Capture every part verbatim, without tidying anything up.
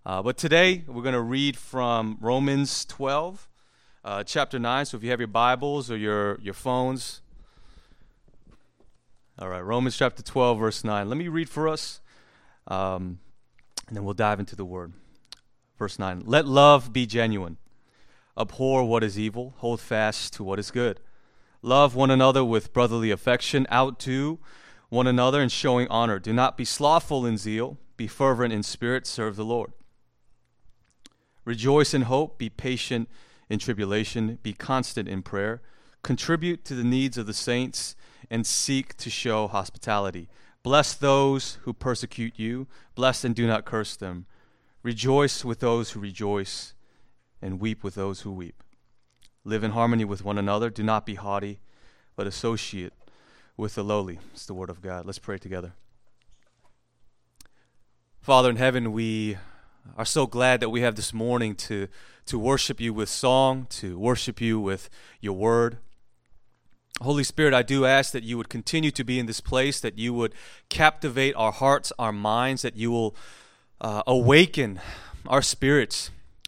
Uh, but today, we're going to read from Romans twelve, uh, chapter nine. So if you have your Bibles or your, your phones. All right, Romans chapter twelve, verse nine. Let me read for us, um, and then we'll dive into the Word. Verse nine, let love be genuine. Abhor what is evil. Hold fast to what is good. Love one another with brotherly affection. Outdo one another in showing honor. Do not be slothful in zeal. Be fervent in spirit. Serve the Lord. Rejoice in hope. Be patient in tribulation. Be constant in prayer. Contribute to the needs of the saints and seek to show hospitality. Bless those who persecute you. Bless and do not curse them. Rejoice with those who rejoice and weep with those who weep. Live in harmony with one another. Do not be haughty, but associate with the lowly. It's the word of God. Let's pray together. Father in heaven, we are so glad that we have this morning to, to worship you with song, to worship you with your word. Holy Spirit, I do ask that you would continue to be in this place, that you would captivate our hearts, our minds, that you will uh, awaken our spirits,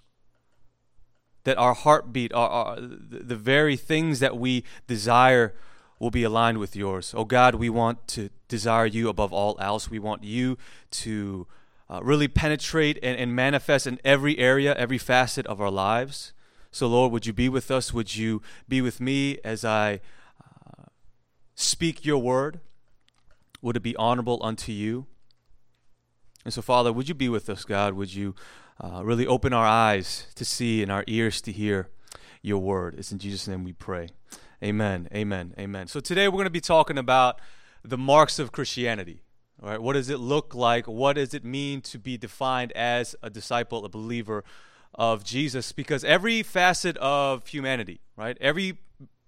that our heartbeat, our, our, the very things that we desire will be aligned with yours. Oh God, we want to desire you above all else. We want you to uh, really penetrate and, and manifest in every area, every facet of our lives. So Lord, would you be with us? Would you be with me as I uh, speak your word? Would it be honorable unto you? And so Father, would you be with us, God? Would you Uh, really open our eyes to see and our ears to hear your word. It's in Jesus' name we pray. Amen, amen, amen. So today we're going to be talking about the marks of Christianity. All right, what does it look like? What does it mean to be defined as a disciple, a believer of Jesus? Because every facet of humanity, right? Every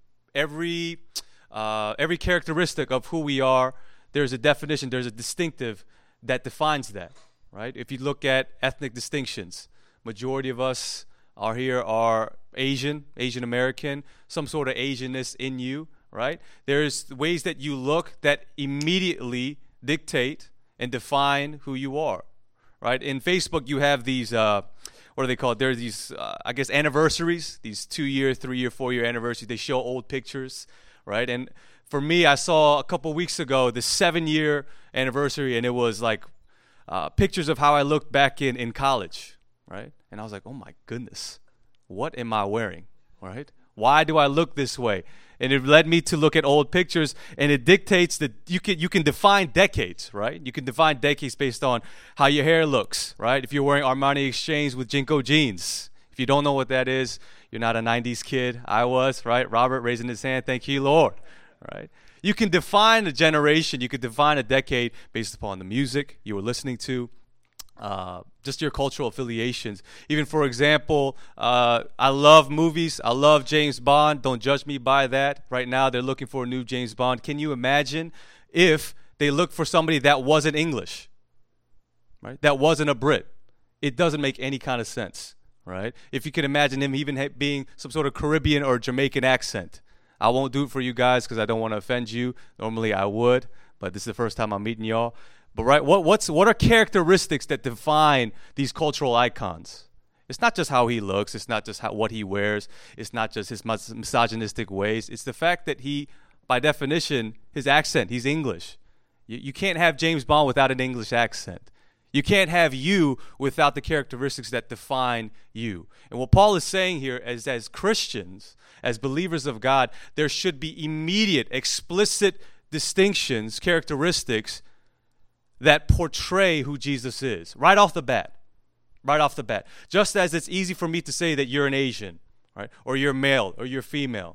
every uh, every characteristic of who we are, there's a definition, there's a distinctive that defines that. Right? If you look at ethnic distinctions, majority of us are here are Asian, Asian American, some sort of Asianness in you, right? There's ways that you look that immediately dictate and define who you are, right? In Facebook, you have these, uh, what are they called? There are these, uh, I guess, anniversaries, these two-year, three-year, four-year anniversaries. They show old pictures, right? And for me, I saw a couple weeks ago the seven-year anniversary, and it was like, Uh, pictures of how I looked back in, in college, right? And I was like, oh my goodness, what am I wearing, right? Why do I look this way? And it led me to look at old pictures, and it dictates that you can you can define decades, right? You can define decades based on how your hair looks, right? If you're wearing Armani Exchange with Jinko jeans. If you don't know what that is, you're not a nineties kid. I was, right? Robert raising his hand, thank you, Lord, right? You can define a generation, you can define a decade based upon the music you were listening to, uh, just your cultural affiliations. Even, for example, uh, I love movies. I love James Bond. Don't judge me by that. Right now, they're looking for a new James Bond. Can you imagine if they looked for somebody that wasn't English, right? That wasn't a Brit? It doesn't make any kind of sense, right? If you can imagine him even ha- being some sort of Caribbean or Jamaican accent. I won't do it for you guys because I don't want to offend you. Normally I would, but this is the first time I'm meeting y'all. But right, what what's what are characteristics that define these cultural icons? It's not just how he looks. It's not just how what he wears. It's not just his mis- misogynistic ways. It's the fact that he, by definition, his accent, he's English. You, you can't have James Bond without an English accent. You can't have you without the characteristics that define you. And what Paul is saying here is, as Christians, as believers of God, there should be immediate, explicit distinctions, characteristics that portray who Jesus is, right off the bat. Right off the bat. Just as it's easy for me to say that you're an Asian, right? Or you're male, or you're female,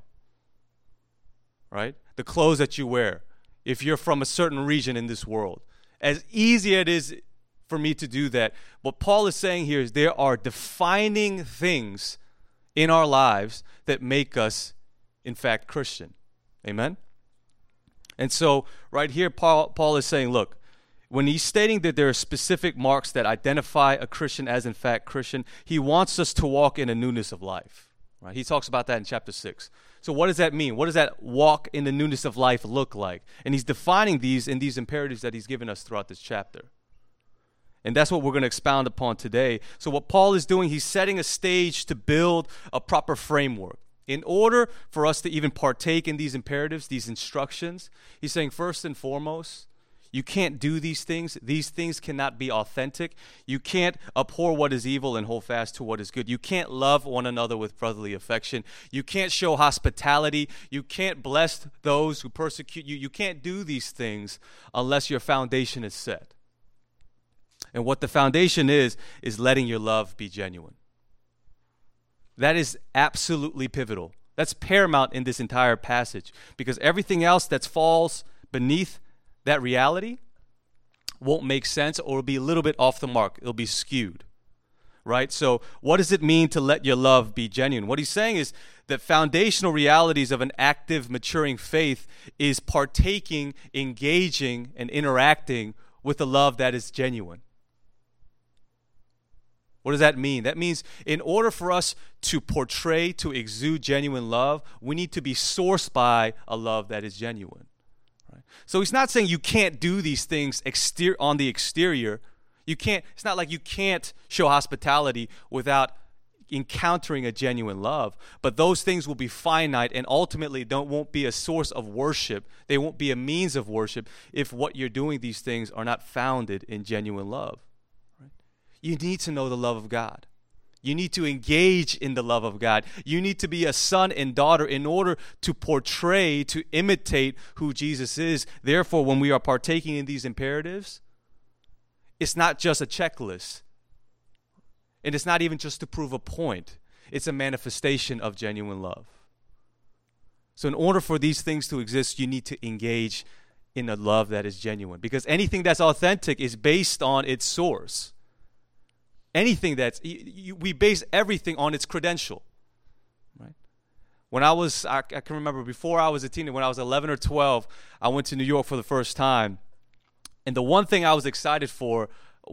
right? The clothes that you wear, if you're from a certain region in this world. As easy it is for me to do that, what Paul is saying here is there are defining things in our lives that make us, in fact, Christian. Amen? And so right here, Paul, Paul is saying, look, when he's stating that there are specific marks that identify a Christian as, in fact, Christian, he wants us to walk in a newness of life. Right? He talks about that in chapter six. So what does that mean? What does that walk in the newness of life look like? And he's defining these in these imperatives that he's given us throughout this chapter. And that's what we're going to expound upon today. So what Paul is doing, he's setting a stage to build a proper framework. In order for us to even partake in these imperatives, these instructions, he's saying first and foremost, you can't do these things. These things cannot be authentic. You can't abhor what is evil and hold fast to what is good. You can't love one another with brotherly affection. You can't show hospitality. You can't bless those who persecute you. You can't do these things unless your foundation is set. And what the foundation is, is letting your love be genuine. That is absolutely pivotal. That's paramount in this entire passage, because everything else that falls beneath that reality won't make sense, or will be a little bit off the mark. It'll be skewed, right? So what does it mean to let your love be genuine? What he's saying is that foundational realities of an active, maturing faith is partaking, engaging, and interacting with a love that is genuine. What does that mean? That means in order for us to portray, to exude genuine love, we need to be sourced by a love that is genuine. Right? So he's not saying you can't do these things exter- on the exterior. You can't. It's not like you can't show hospitality without encountering a genuine love. But those things will be finite, and ultimately don't won't be a source of worship. They won't be a means of worship if what you're doing, these things, are not founded in genuine love. You need to know the love of God. You need to engage in the love of God. You need to be a son and daughter in order to portray, to imitate who Jesus is. Therefore, when we are partaking in these imperatives, it's not just a checklist. And it's not even just to prove a point. It's a manifestation of genuine love. So in order for these things to exist, you need to engage in a love that is genuine. Because anything that's authentic is based on its source. Anything that's, you, you, we base everything on its credential, right? When I was, I, I can remember before I was a teenager, when I was eleven or twelve, I went to New York for the first time. And the one thing I was excited for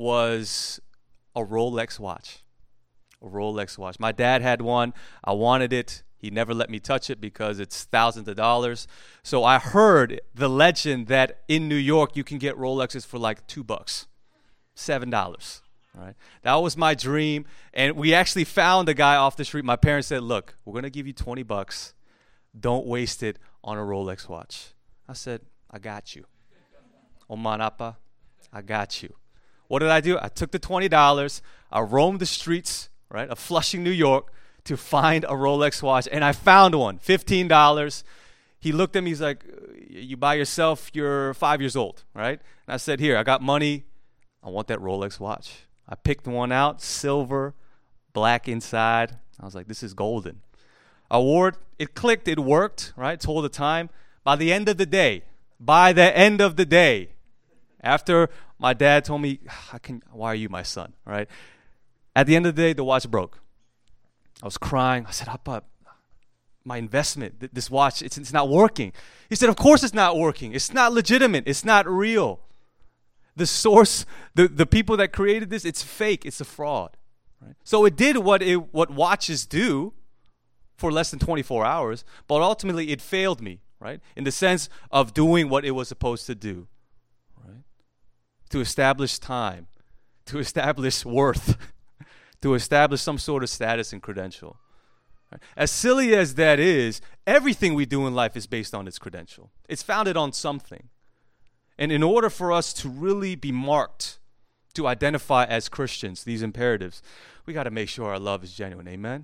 was a Rolex watch. A Rolex watch. My dad had one. I wanted it. He never let me touch it because it's thousands of dollars. So I heard the legend that in New York you can get Rolexes for like two bucks, seven dollars. Right. That was my dream, and we actually found a guy off the street. My parents said, look, we're going to give you twenty bucks. Don't waste it on a Rolex watch. I said, I got you. Oman Appa, I got you. What did I do? I took the twenty dollars. I roamed the streets, right, of Flushing, New York, to find a Rolex watch, and I found one, fifteen dollars. He looked at me. He's like, you by yourself, you're five years old, right? And I said, here, I got money. I want that Rolex watch. I picked one out, silver, black inside. I was like, this is golden. I wore it. It clicked. It worked, right? Told the time. By the end of the day, by the end of the day, after my dad told me, I can, why are you my son, right? At the end of the day, the watch broke. I was crying. I said, Appa, my investment, th- this watch, it's, it's not working. He said, of course it's not working. It's not legitimate. It's not real. The source, the, the people that created this, it's fake. It's a fraud. Right? So it did what it, what watches do for less than twenty-four hours, but ultimately it failed me, right? In the sense of doing what it was supposed to do, right? To establish time, to establish worth, to establish some sort of status and credential. Right? As silly as that is, everything we do in life is based on its credential. It's founded on something. And in order for us to really be marked, to identify as Christians, these imperatives, we got to make sure our love is genuine. Amen?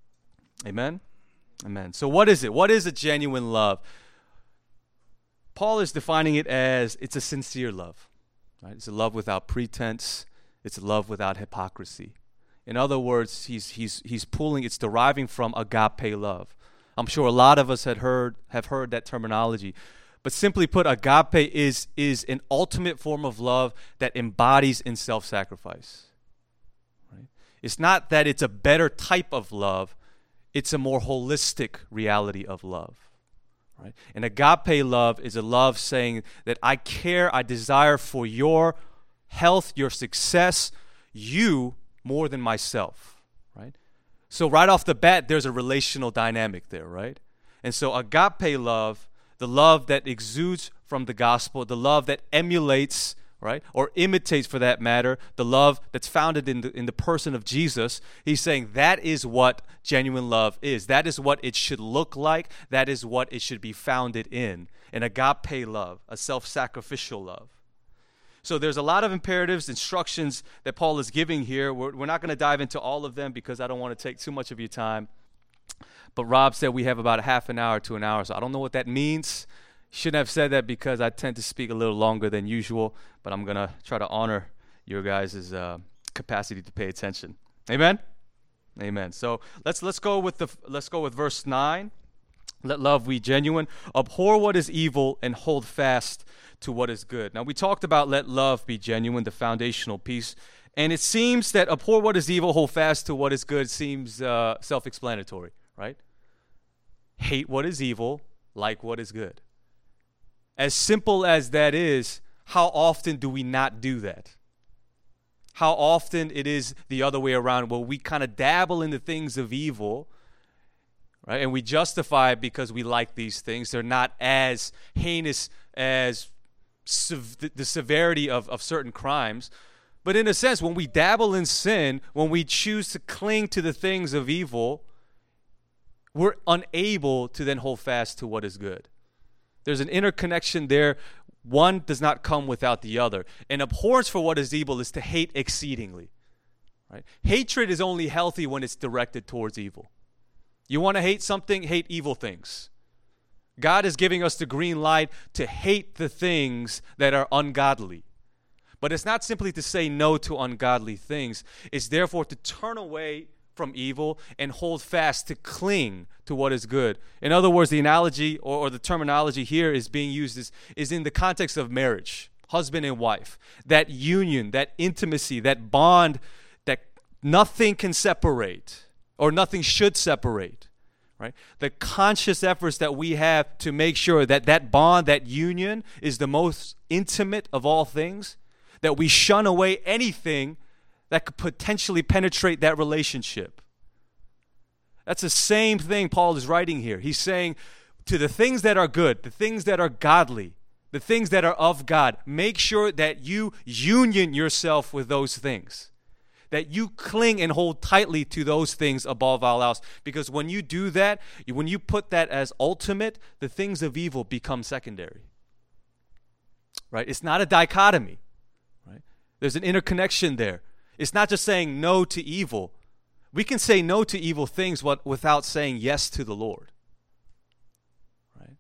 Amen? Amen. So what is it? What is a genuine love? Paul is defining it as it's a sincere love. Right? It's a love without pretense. It's a love without hypocrisy. In other words, he's he's he's pulling, it's deriving from agape love. I'm sure a lot of us had heard have heard that terminology. But simply put, agape is, is an ultimate form of love that embodies in self-sacrifice. Right? It's not that it's a better type of love. It's a more holistic reality of love. Right? And agape love is a love saying that I care, I desire for your health, your success, you more than myself. Right? So right off the bat, there's a relational dynamic there, right? And so agape love, the love that exudes from the gospel, the love that emulates right? Or imitates, for that matter, the love that's founded in the, in the person of Jesus. He's saying that is what genuine love is. That is what it should look like. That is what it should be founded in. An agape love, a self-sacrificial love. So there's a lot of imperatives, instructions that Paul is giving here. We're, we're not going to dive into all of them because I don't want to take too much of your time. But Rob said we have about a half an hour to an hour, so I don't know what that means. Shouldn't have said that because I tend to speak a little longer than usual, but I'm going to try to honor your guys' uh, capacity to pay attention. Amen? Amen. So let's let's go with the let's go with verse nine. Let love be genuine. Abhor what is evil and hold fast to what is good. Now, we talked about let love be genuine, the foundational piece. And it seems that abhor what is evil, hold fast to what is good seems uh, self-explanatory, right? Hate what is evil, like what is good. As simple as that is, how often do we not do that? How often it is the other way around, where we kind of dabble in the things of evil, right? And we justify it because we like these things. They're not as heinous as sev- the severity of, of certain crimes. But in a sense, when we dabble in sin, when we choose to cling to the things of evil, we're unable to then hold fast to what is good. There's an interconnection there. One does not come without the other. And abhorrence for what is evil is to hate exceedingly. Right? Hatred is only healthy when it's directed towards evil. You want to hate something, hate evil things. God is giving us the green light to hate the things that are ungodly. But it's not simply to say no to ungodly things. It's therefore to turn away from evil and hold fast, to cling to what is good. In other words, the analogy or, or the terminology here is being used is, is in the context of marriage, husband and wife. That union, that intimacy, that bond that nothing can separate or nothing should separate. Right? The conscious efforts that we have to make sure that that bond, that union is the most intimate of all things, that we shun away anything that could potentially penetrate that relationship. That's the same thing Paul is writing here. He's saying to the things that are good, the things that are godly, the things that are of God, make sure that you union yourself with those things. That you cling and hold tightly to those things above all else. Because when you do that, when you put that as ultimate, the things of evil become secondary. Right? It's not a dichotomy. Right? There's an interconnection there. It's not just saying no to evil. We can say no to evil things without saying yes to the Lord. Right?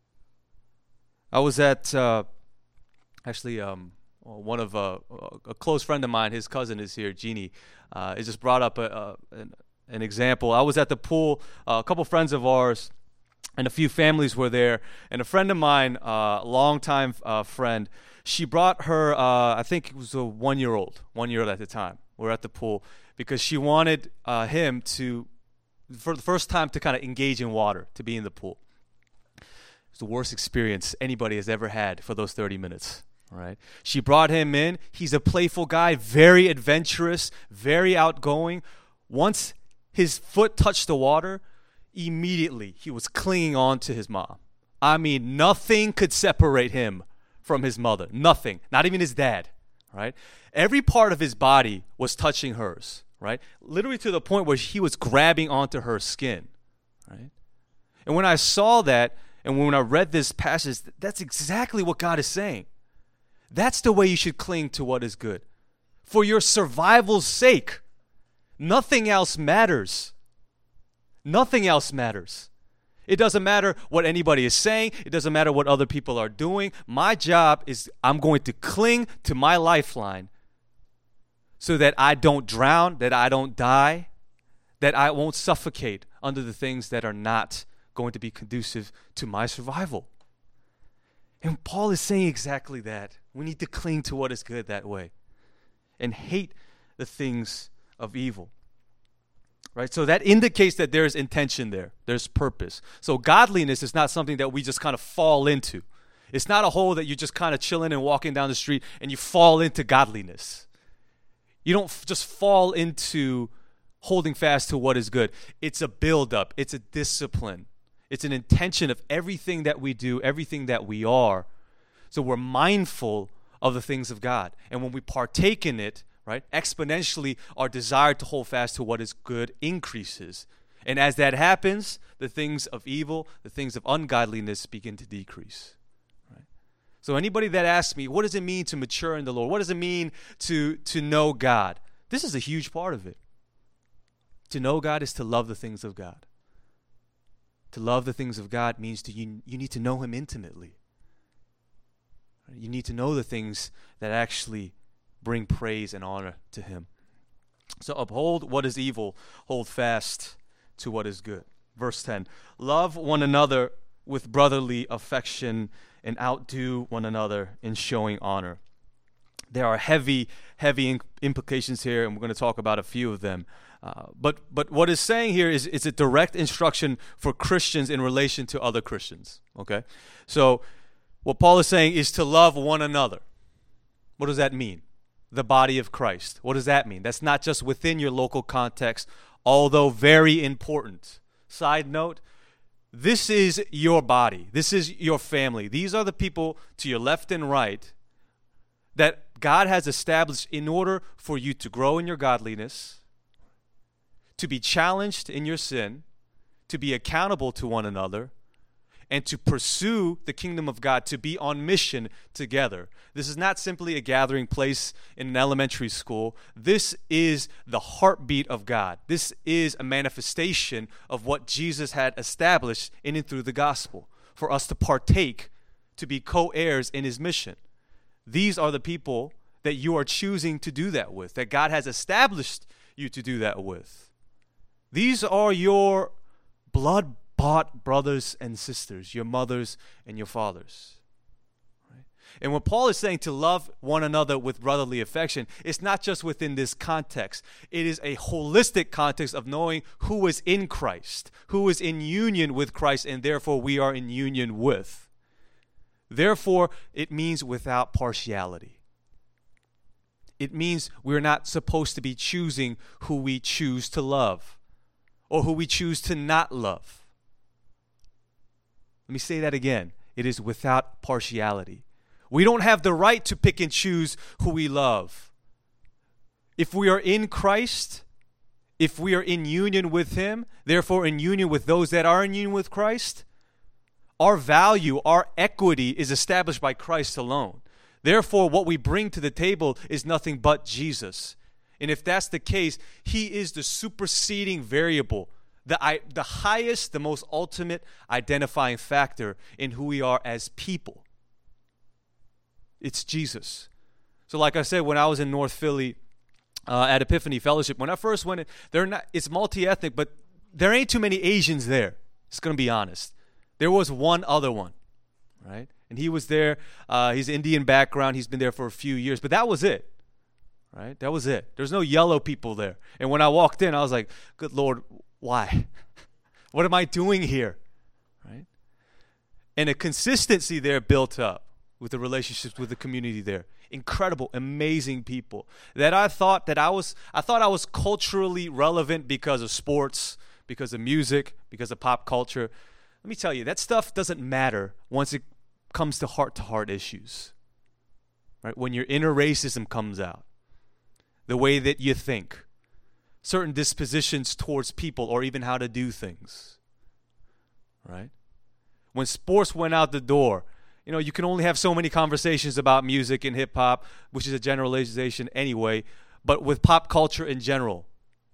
I was at, uh, actually, um, one of uh, a close friend of mine, his cousin is here, Jeannie. Uh, it just brought up a, a, an, an example. I was at the pool, uh, a couple friends of ours, and a few families were there. And a friend of mine, a uh, longtime uh, friend, she brought her, uh, I think it was a one-year-old, one-year-old at the time. We're at the pool because she wanted uh, him to, for the first time, to kind of engage in water, to be in the pool. It's the worst experience anybody has ever had for those thirty minutes. Right? She brought him in. He's a playful guy, very adventurous, very outgoing. Once his foot touched the water, immediately he was clinging on to his mom. I mean, nothing could separate him from his mother. Nothing. Not even his dad. Right? Every part of his body was touching hers. Right? Literally to the point where he was grabbing onto her skin. Right? And when I saw that, and when I read this passage, that's exactly what God is saying. That's the way you should cling to what is good. For your survival's sake. Nothing else matters. Nothing else matters. It doesn't matter what anybody is saying. It doesn't matter what other people are doing. My job is I'm going to cling to my lifeline so that I don't drown, that I don't die, that I won't suffocate under the things that are not going to be conducive to my survival. And Paul is saying exactly that. We need to cling to what is good that way and hate the things of evil. Right? So that indicates that there's intention there. There's purpose. So godliness is not something that we just kind of fall into. It's not a hole that you're just kind of chilling and walking down the street and you fall into godliness. You don't f- just fall into holding fast to what is good. It's a build-up. It's a discipline. It's an intention of everything that we do, everything that we are. So we're mindful of the things of God. And when we partake in it, right, exponentially our desire to hold fast to what is good increases. And as that happens, the things of evil, the things of ungodliness begin to decrease. Right? So anybody that asks me, what does it mean to mature in the Lord? What does it mean to, to know God? This is a huge part of it. To know God is to love the things of God. To love the things of God means to you, you need to know Him intimately. You need to know the things that actually bring praise and honor to Him. So uphold what is evil, hold fast to what is good. Verse ten, love one another with brotherly affection and outdo one another in showing honor. There are heavy, heavy implications here, and we're going to talk about a few of them. Uh, but but what it's saying here is it's a direct instruction for Christians in relation to other Christians. Okay, so what Paul is saying is to love one another. What does that mean? The body of Christ. What does that mean? That's not just within your local context, although very important. Side note, this is your body. This is your family. These are the people to your left and right that God has established in order for you to grow in your godliness, to be challenged in your sin, to be accountable to one another, and to pursue the kingdom of God, to be on mission together. This is not simply a gathering place in an elementary school. This is the heartbeat of God. This is a manifestation of what Jesus had established in and through the gospel, for us to partake, to be co-heirs in His mission. These are the people that you are choosing to do that with, that God has established you to do that with. These are your blood-bought brothers and sisters, your mothers and your fathers. Right? And when Paul is saying to love one another with brotherly affection, it's not just within this context. It is a holistic context of knowing who is in Christ, who is in union with Christ, and therefore we are in union with. Therefore, it means without partiality. It means we're not supposed to be choosing who we choose to love or who we choose to not love. Let me say that again. It is without partiality. We don't have the right to pick and choose who we love. If we are in Christ, if we are in union with Him, therefore in union with those that are in union with Christ, our value, our equity is established by Christ alone. Therefore, what we bring to the table is nothing but Jesus. And if that's the case, He is the superseding variable, the, the highest, the most ultimate identifying factor in who we are as people. It's Jesus. So like I said, when I was in North Philly uh, at Epiphany Fellowship, when I first went in, they're not, it's multi-ethnic, but there ain't too many Asians there. It's going to be honest. There was one other one, right? And he was there. Uh, he's Indian background. He's been there for a few years. But that was it, right? That was it. There's no yellow people there. And when I walked in, I was like, good Lord, why? What am I doing here, right? And a consistency there built up with the relationships with the community there. Incredible, amazing people that I thought that I was, I thought I was culturally relevant because of sports, because of music, because of pop culture. Let me tell you, that stuff doesn't matter once it comes to heart-to-heart issues, right? When your inner racism comes out, the way that you think, certain dispositions towards people or even how to do things, right? When sports went out the door, you know, you can only have so many conversations about music and hip-hop, which is a generalization anyway, but with pop culture in general,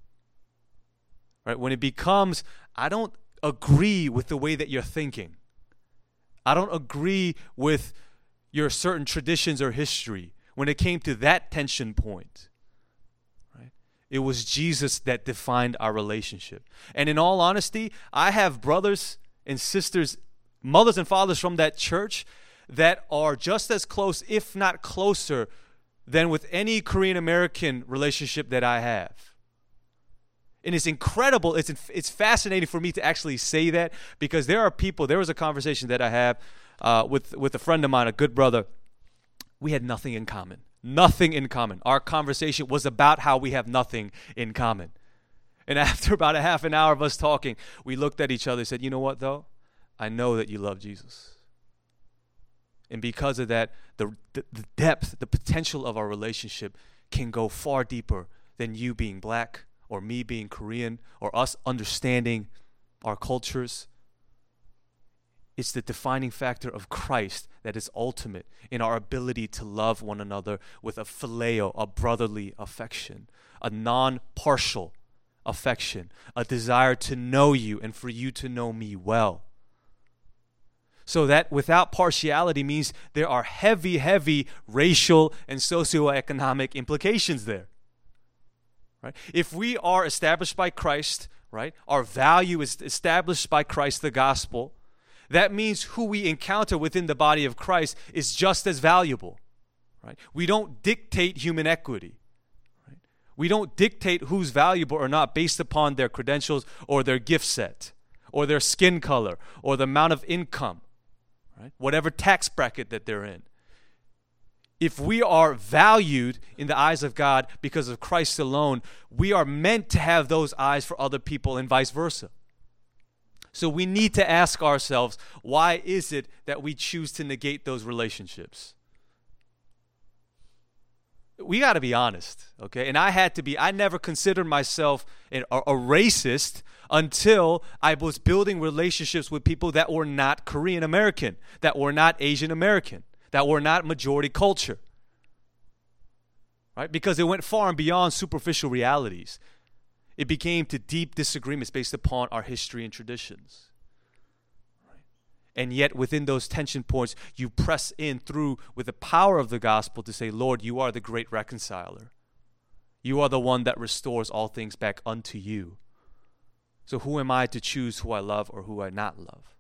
right? When it becomes, I don't agree with the way that you're thinking. I don't agree with your certain traditions or history. When it came to that tension point, right? It was Jesus that defined our relationship. And in all honesty, I have brothers and sisters, mothers and fathers from that church that are just as close, if not closer, than with any Korean American relationship that I have. And it's incredible, it's it's fascinating for me to actually say that, because there are people, there was a conversation that I have uh, with, with a friend of mine, a good brother. We had nothing in common. Nothing in common. Our conversation was about how we have nothing in common. And after about a half an hour of us talking, we looked at each other and said, you know what though? I know that you love Jesus. And because of that, the, the, the depth, the potential of our relationship can go far deeper than you being black or me being Korean or us understanding our cultures. It's the defining factor of Christ that is ultimate in our ability to love one another with a phileo, a brotherly affection, a non-partial affection, a desire to know you and for you to know me well. So that without partiality means there are heavy, heavy racial and socioeconomic implications there. Right? If we are established by Christ, right, our value is established by Christ, the gospel, that means who we encounter within the body of Christ is just as valuable. Right? We don't dictate human equity. Right? We don't dictate who's valuable or not based upon their credentials or their gift set or their skin color or the amount of income. Right? Whatever tax bracket that they're in. If we are valued in the eyes of God because of Christ alone, we are meant to have those eyes for other people and vice versa. So we need to ask ourselves, why is it that we choose to negate those relationships? We got to be honest, okay? And I had to be, I never considered myself a, a racist until I was building relationships with people that were not Korean American, that were not Asian American, that were not majority culture, right? Because it went far and beyond superficial realities. It became to deep disagreements based upon our history and traditions. Right? And yet within those tension points, you press in through with the power of the gospel to say, Lord, you are the great reconciler. You are the one that restores all things back unto you. So who am I to choose who I love or who I not love?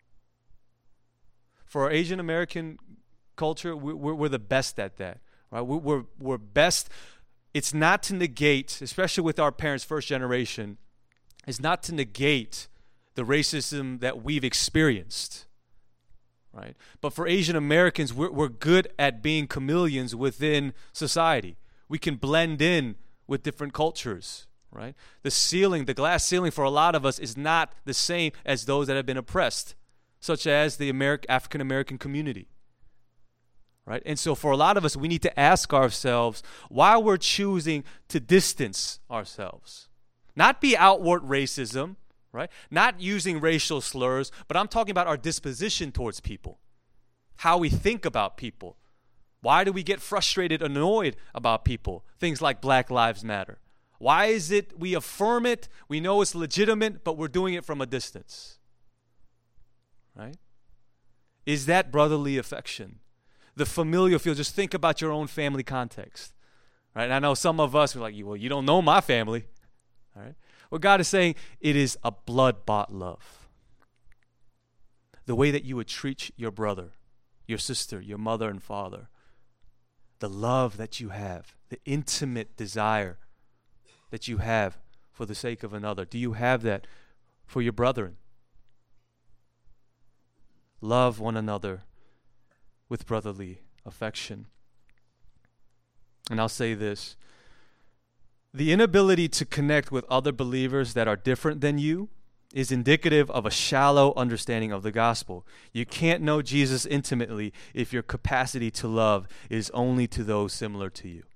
For our Asian American culture, we're, we're the best at that. Right? We're, we're best. It's not to negate, especially with our parents' first generation, it's not to negate the racism that we've experienced. Right? But for Asian Americans, we're, we're good at being chameleons within society. We can blend in with different cultures. Right? The ceiling, the glass ceiling for a lot of us is not the same as those that have been oppressed, such as the Ameri- African American community. Right? And so for a lot of us, we need to ask ourselves why we're choosing to distance ourselves. Not be outward racism, right? Not using racial slurs, but I'm talking about our disposition towards people, how we think about people. Why do we get frustrated, annoyed about people? Things like Black Lives Matter. Why is it we affirm it, we know it's legitimate, but we're doing it from a distance? Right? Is that brotherly affection? The familial feel, just think about your own family context. Right? And I know some of us are like, well, you don't know my family. All right? Well, God is saying it is a blood-bought love. The way that you would treat your brother, your sister, your mother and father. The love that you have, the intimate desire that you have for the sake of another. Do you have that for your brethren? Love one another with brotherly affection. And I'll say this. The inability to connect with other believers that are different than you is indicative of a shallow understanding of the gospel. You can't know Jesus intimately if your capacity to love is only to those similar to you.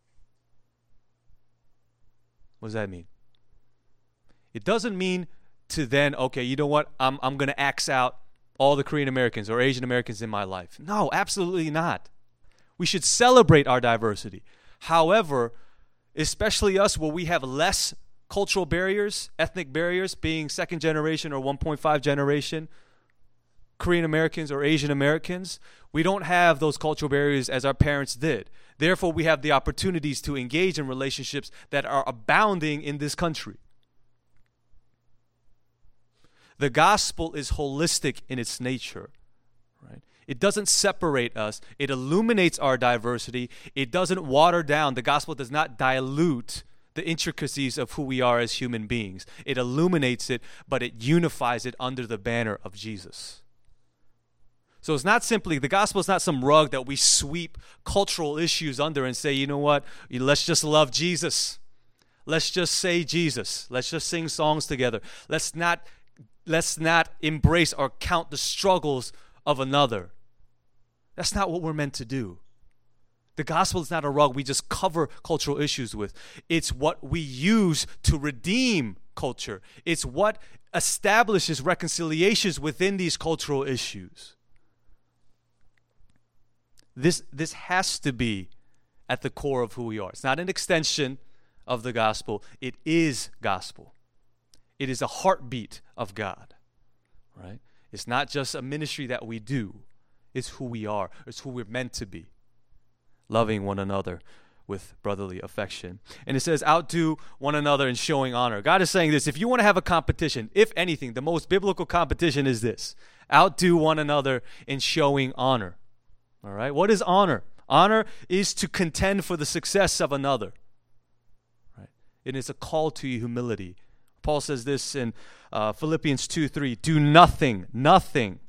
What does that mean? It doesn't mean to then, okay, you know what, I'm I'm going to axe out all the Korean Americans or Asian Americans in my life. No, absolutely not. We should celebrate our diversity. However, especially us where we have less cultural barriers, ethnic barriers, being second generation or one point five generation, Korean Americans or Asian Americans, we don't have those cultural barriers as our parents did. Therefore, we have the opportunities to engage in relationships that are abounding in this country. The gospel is holistic in its nature, right? It doesn't separate us. It illuminates our diversity. It doesn't water down. The gospel does not dilute the intricacies of who we are as human beings. It illuminates it, but it unifies it under the banner of Jesus. So it's not simply, the gospel is not some rug that we sweep cultural issues under and say, you know what, let's just love Jesus. Let's just say Jesus. Let's just sing songs together. Let's not, let's not embrace or count the struggles of another. That's not what we're meant to do. The gospel is not a rug we just cover cultural issues with. It's what we use to redeem culture. It's what establishes reconciliations within these cultural issues. This, this has to be at the core of who we are. It's not an extension of the gospel. It is gospel. It is a heartbeat of God, right? It's not just a ministry that we do. It's who we are. It's who we're meant to be. Loving one another with brotherly affection. And it says, outdo one another in showing honor. God is saying this: if you want to have a competition, if anything, the most biblical competition is this: outdo one another in showing honor. All right? What is honor? Honor is to contend for the success of another. Right? It is a call to humility. Paul says this in uh, Philippians two three, do nothing, nothing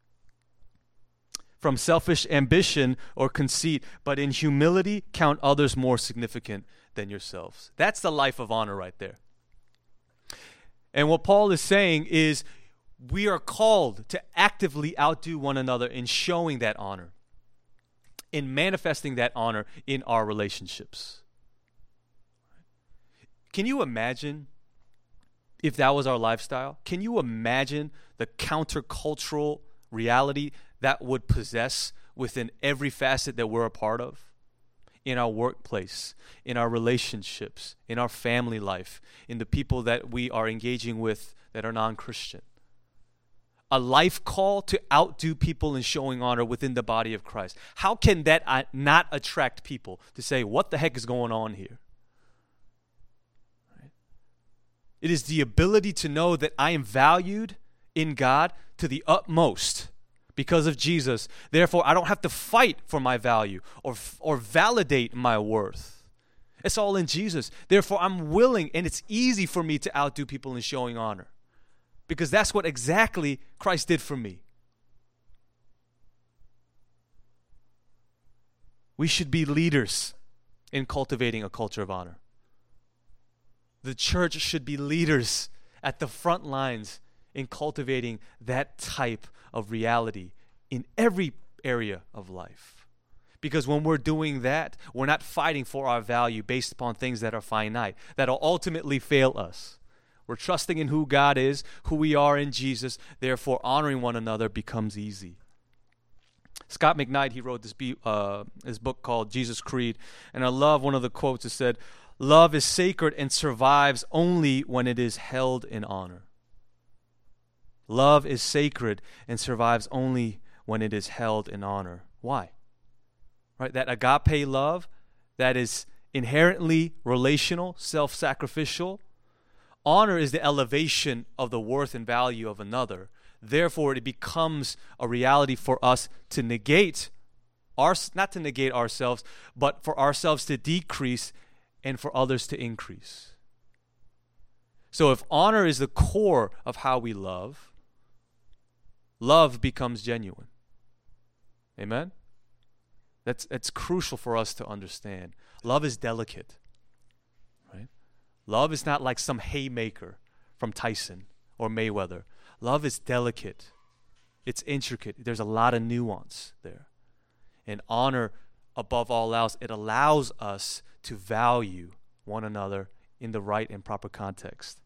from selfish ambition or conceit, but in humility count others more significant than yourselves. That's the life of honor right there. And what Paul is saying is we are called to actively outdo one another in showing that honor, in manifesting that honor in our relationships. Can you imagine if that was our lifestyle? Can you imagine the countercultural reality that would possess within every facet that we're a part of? In our workplace, in our relationships, in our family life, in the people that we are engaging with that are non-Christian. A life call to outdo people in showing honor within the body of Christ. How can that not attract people to say, what the heck is going on here? Right? It is the ability to know that I am valued in God to the utmost because of Jesus. Therefore, I don't have to fight for my value or, or validate my worth. It's all in Jesus. Therefore, I'm willing, and it's easy for me to outdo people in showing honor, because that's what exactly Christ did for me. We should be leaders in cultivating a culture of honor. The church should be leaders at the front lines in cultivating that type of reality in every area of life. Because when we're doing that, we're not fighting for our value based upon things that are finite, that will ultimately fail us. We're trusting in who God is, who we are in Jesus. Therefore, honoring one another becomes easy. Scott McKnight, he wrote this, be, uh, his book called Jesus Creed. And I love one of the quotes that said, love is sacred and survives only when it is held in honor. Love is sacred and survives only when it is held in honor. Why? Right? That agape love that is inherently relational, self-sacrificial. Honor is the elevation of the worth and value of another. Therefore, it becomes a reality for us to negate, our, not to negate ourselves, but for ourselves to decrease and for others to increase. So if honor is the core of how we love, love becomes genuine. Amen? That's, that's crucial for us to understand. Love is delicate. Right? Love is not like some haymaker from Tyson or Mayweather. Love is delicate. It's intricate. There's a lot of nuance there. And honor, above all else, it allows us to value one another in the right and proper context.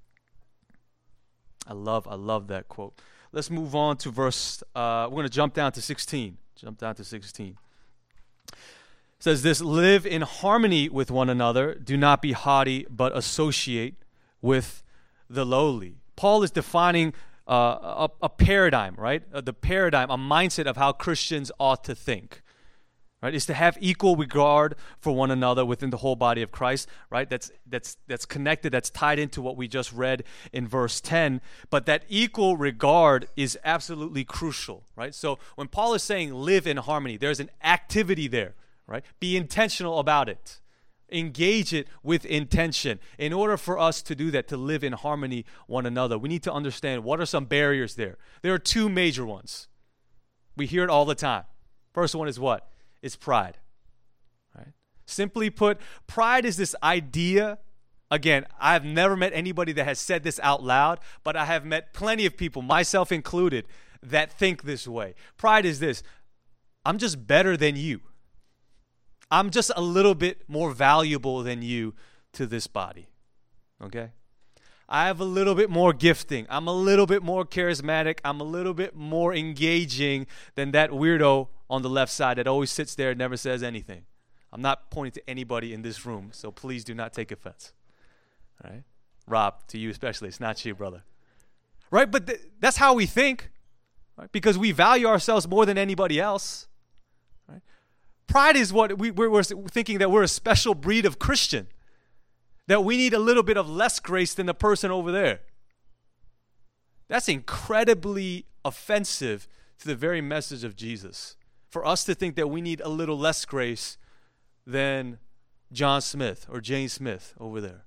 I love, I love that quote. Let's move on to verse, uh, we're going to jump down to sixteen. Jump down to sixteen. It says this, live in harmony with one another. Do not be haughty, but associate with the lowly. Paul is defining uh, a, a paradigm, right? Uh, the paradigm, a mindset of how Christians ought to think. Right, is to have equal regard for one another within the whole body of Christ, right? That's that's that's connected, that's tied into what we just read in verse ten. But that equal regard is absolutely crucial, right? So when Paul is saying live in harmony, there's an activity there, right? Be intentional about it. Engage it with intention. In order for us to do that, to live in harmony one another, we need to understand what are some barriers there. There are two major ones. We hear it all the time. First one is what? Is pride, right? Simply put, pride is this idea. Again, I've never met anybody that has said this out loud, but I have met plenty of people, myself included, that think this way. Pride is this: I'm just better than you. I'm just a little bit more valuable than you to this body. Okay? I have a little bit more gifting. I'm a little bit more charismatic. I'm a little bit more engaging than that weirdo on the left side that always sits there and never says anything. I'm not pointing to anybody in this room, so please do not take offense. All right? Rob, to you especially. It's not you, brother. Right? But th- that's how we think. Right? Because we value ourselves more than anybody else. Right? Pride is what we, we're, we're thinking that we're a special breed of Christian. That we need a little bit of less grace than the person over there. That's incredibly offensive to the very message of Jesus. For us to think that we need a little less grace than John Smith or Jane Smith over there.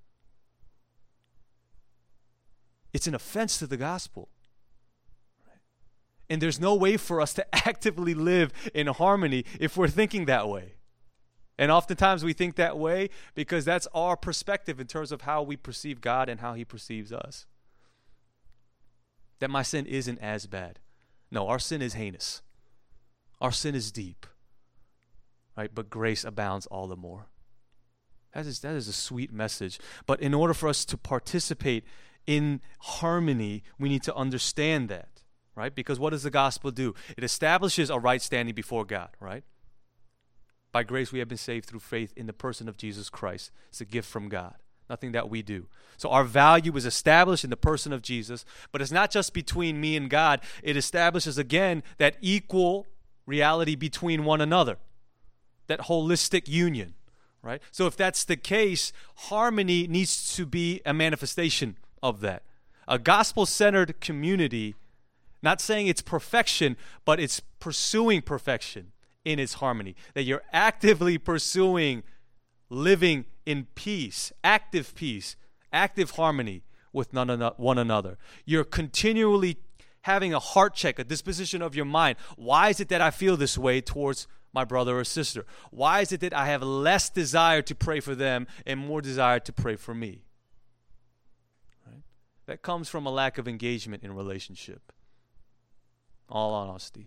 It's an offense to the gospel. And there's no way for us to actively live in harmony if we're thinking that way. And oftentimes we think that way because that's our perspective in terms of how we perceive God and how he perceives us. That my sin isn't as bad. No, our sin is heinous. Our sin is deep. Right? But grace abounds all the more. That is, that is a sweet message. But in order for us to participate in harmony, we need to understand that. Right? Because what does the gospel do? It establishes a right standing before God. Right? By grace we have been saved through faith in the person of Jesus Christ. It's a gift from God. Nothing that we do. So our value is established in the person of Jesus. But it's not just between me and God. It establishes again that equal reality between one another. That holistic union. Right? So if that's the case, harmony needs to be a manifestation of that. A gospel-centered community, not saying it's perfection, but it's pursuing perfection in its harmony. That you're actively pursuing living in peace, active peace, active harmony with one another. You're continually having a heart check, a disposition of your mind. Why is it that I feel this way towards my brother or sister? Why is it that I have less desire to pray for them and more desire to pray for me? Right? That comes from a lack of engagement in relationship. All honesty.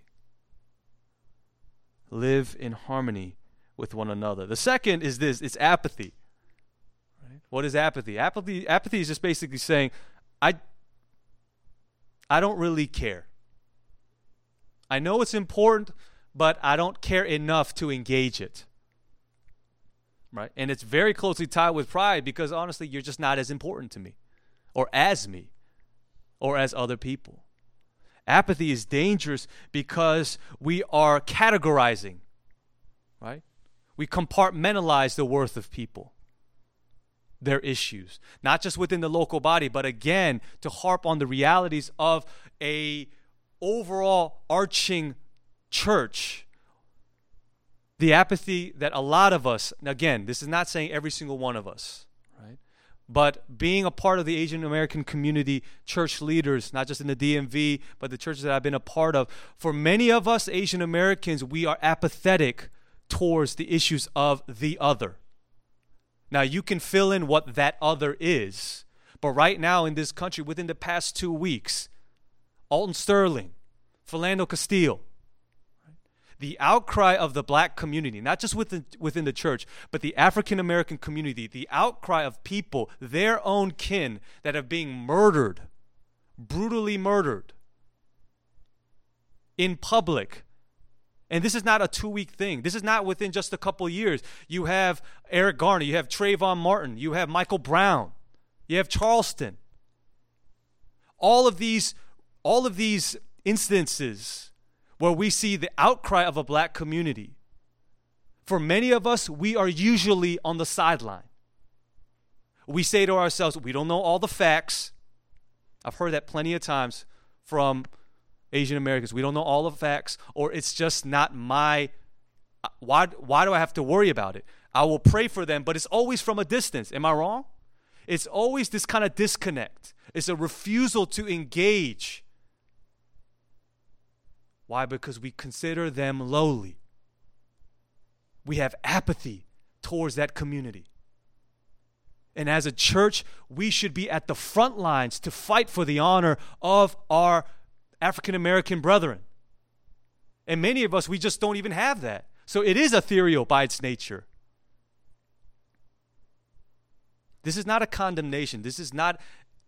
Live in harmony with one another. The second is this, it's apathy. Right? What is apathy? Apathy apathy is just basically saying, I I don't really care. I know it's important, but I don't care enough to engage it. Right? And it's very closely tied with pride because honestly, you're just not as important to me or as me or as other people. Apathy is dangerous because we are categorizing, right? We compartmentalize the worth of people, their issues, not just within the local body, but again, to harp on the realities of a overall arching church. The apathy that a lot of us, again, this is not saying every single one of us, right? But being a part of the Asian American community, church leaders, not just in the D M V, but the churches that I've been a part of, for many of us Asian Americans, we are apathetic towards the issues of the other. Now, you can fill in what that other is, but right now in this country, within the past two weeks, Alton Sterling, Philando Castile, the outcry of the black community, not just within, within the church, but the African American community, the outcry of people, their own kin, that are being murdered, brutally murdered in public. And this is not a two-week thing. This is not within just a couple years. You have Eric Garner, you have Trayvon Martin, you have Michael Brown, you have Charleston. All of these, all of these instances where we see the outcry of a black community. For many of us, we are usually on the sideline. We say to ourselves, we don't know all the facts. I've heard that plenty of times from Asian Americans. We don't know all the facts, or it's just not my, why, why do I have to worry about it? I will pray for them, but it's always from a distance. Am I wrong? It's always this kind of disconnect. It's a refusal to engage. Why? Because we consider them lowly. We have apathy towards that community. And as a church, we should be at the front lines to fight for the honor of our African American brethren. And many of us, we just don't even have that. So it is ethereal by its nature. This is not a condemnation. This is not,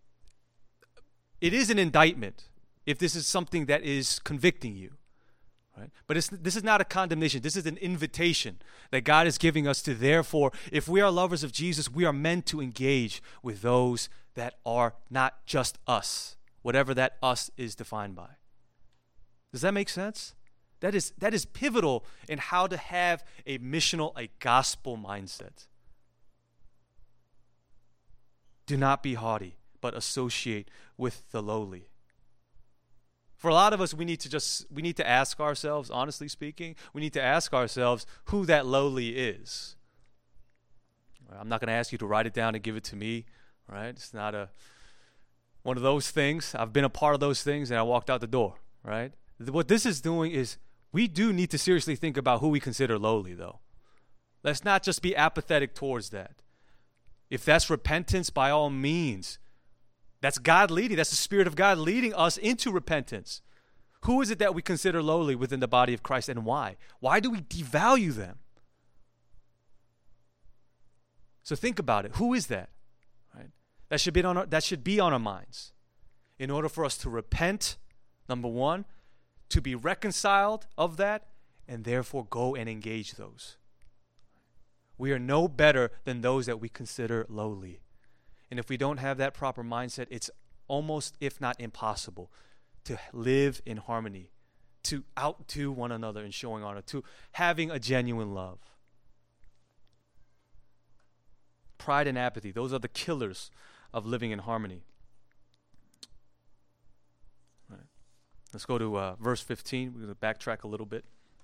it is an indictment if this is something that is convicting you. Right? But it's, this is not a condemnation. This is an invitation that God is giving us to, therefore, if we are lovers of Jesus, we are meant to engage with those that are not just us, whatever that us is defined by. Does that make sense? That is, that is pivotal in how to have a missional, a gospel mindset. Do not be haughty, but associate with the lowly. For a lot of us, we need to just, we need to ask ourselves, honestly speaking, we need to ask ourselves who that lowly is. I'm not going to ask you to write it down and give it to me, right? It's not a, one of those things. I've been a part of those things and I walked out the door, right? What this is doing is we do need to seriously think about who we consider lowly, though. Let's not just be apathetic towards that. If that's repentance, by all means, that's God leading. That's the Spirit of God leading us into repentance. Who is it that we consider lowly within the body of Christ, and why? Why do we devalue them? So think about it. Who is that? Right? That should be on our, that should be on our minds. In order for us to repent, number one, to be reconciled of that, and therefore go and engage those. We are no better than those that we consider lowly. And if we don't have that proper mindset, it's almost, if not impossible, to live in harmony, to outdo one another in showing honor, to having a genuine love. Pride and apathy, those are the killers of living in harmony. All right. Let's go to uh, verse fifteen. We're going to backtrack a little bit.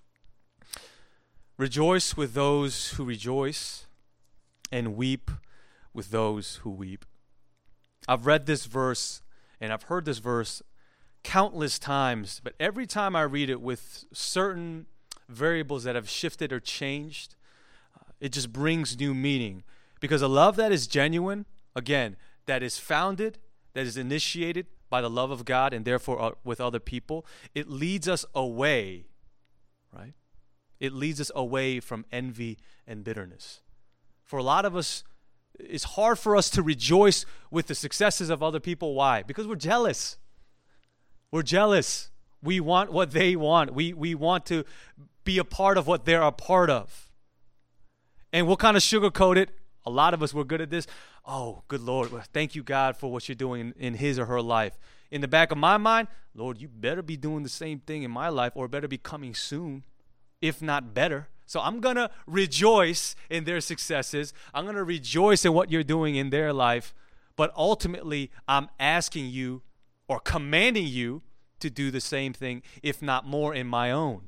Rejoice with those who rejoice, and weep with those who weep. I've read this verse and I've heard this verse countless times, but every time I read it with certain variables that have shifted or changed, uh, it just brings new meaning. Because a love that is genuine, again, that is founded, that is initiated by the love of God and therefore uh, with other people, it leads us away, right? It leads us away from envy and bitterness. For a lot of us, it's hard for us to rejoice with the successes of other people. Why? Because we're jealous. We're jealous. We want what they want. We, we want to be a part of what they're a part of. And we'll kind of sugarcoat it. A lot of us, we're good at this. Oh, good Lord, thank you, God, for what you're doing in, in his or her life. In the back of my mind, Lord, you better be doing the same thing in my life, or better be coming soon, if not better. So I'm going to rejoice in their successes. I'm going to rejoice in what you're doing in their life. But ultimately, I'm asking you or commanding you to do the same thing, if not more, in my own.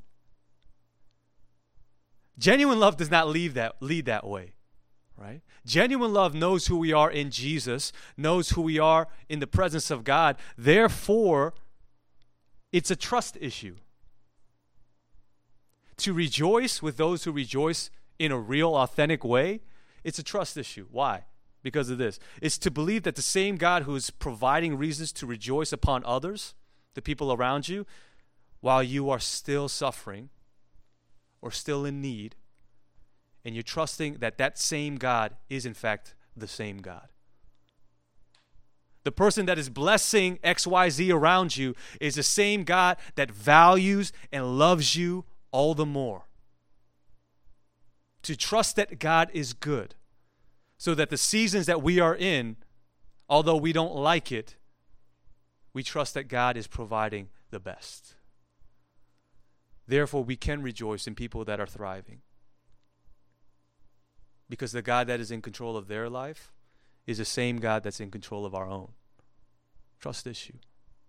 Genuine love does not lead that, lead that way, right? Genuine love knows who we are in Jesus, knows who we are in the presence of God. Therefore, it's a trust issue. To rejoice with those who rejoice in a real, authentic way, it's a trust issue. Why? Because of this. It's to believe that the same God who is providing reasons to rejoice upon others, the people around you, while you are still suffering or still in need, and you're trusting that that same God is in fact the same God. The person that is blessing X Y Z around you is the same God that values and loves you all the more. To trust that God is good, so that the seasons that we are in, although we don't like it, we trust that God is providing the best. Therefore, we can rejoice in people that are thriving. Because the God that is in control of their life is the same God that's in control of our own. Trust issue.